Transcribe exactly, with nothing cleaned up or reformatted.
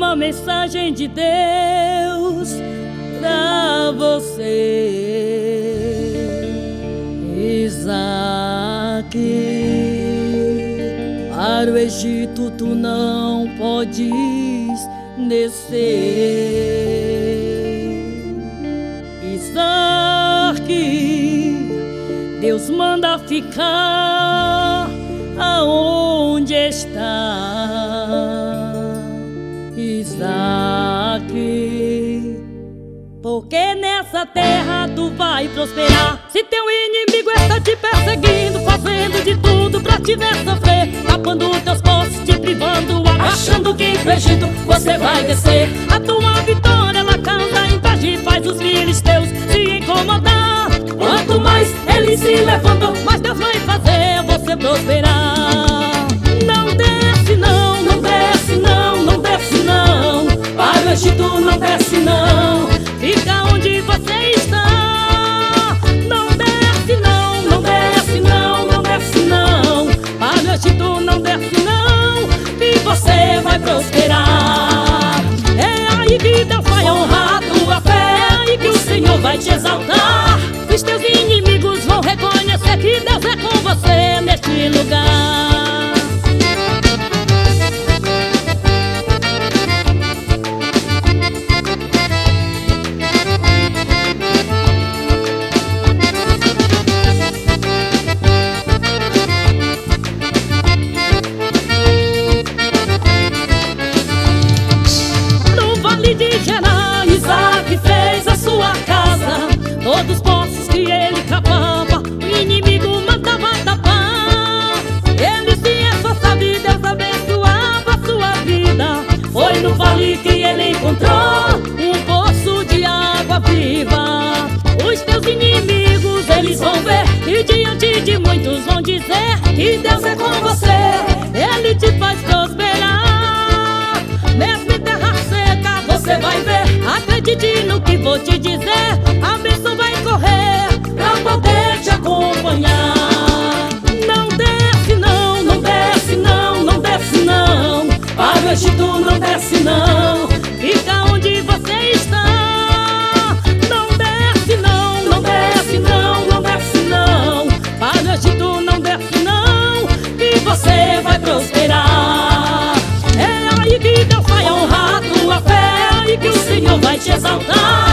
uma mensagem de Deus pra você, Isaac. Para o Egito tu não podes descer, Isaac. Deus manda ficar aonde está, Isaac, porque nessa terra tu vai prosperar. Se teu inimigo está te perseguindo, fazendo de tudo pra te ver sofrer, tapando teus poços, te privando, achando que pro Egito você vai descer. A tua vitória ela causa inveja e faz os filisteus se incomodar. Quanto mais eles se levantam, mais Deus vai fazer você prosperar. Não desce não, não desce não, não desce não, para o Egito não desce não, fica onde você está. Não desce não, não desce não, não desce não, para o Egito não desce não, e você vai prosperar. É aí que Deus vai honrar a tua fé, é aí que o Senhor vai te exaltar. Os teus inimigos vão reconhecer que Deus é com você neste lugar. No vale de Gerar, Isaac fez a sua casa, todos os poços que ele cavava, o inimigo mandava tapar. Ele se esforçava e Deus abençoava a sua vida. Foi no vale que ele encontrou um poço de água viva. Os teus inimigos eles vão ver, e diante de muitos vão dizer que Deus é com você, Ele te faz prosperar. Mesmo em terra seca você vai ver, acredite no que vou te dizer, a bênção vai correr pra poder te acompanhar. Não desce não, não desce não, não desce não, para o Egito não desce não, fica onde você está. Não desce não, não desce não, não desce não, para o Egito não desce não, e você vai prosperar. É aí que Deus vai honrar a tua fé, é aí que o Senhor vai te exaltar.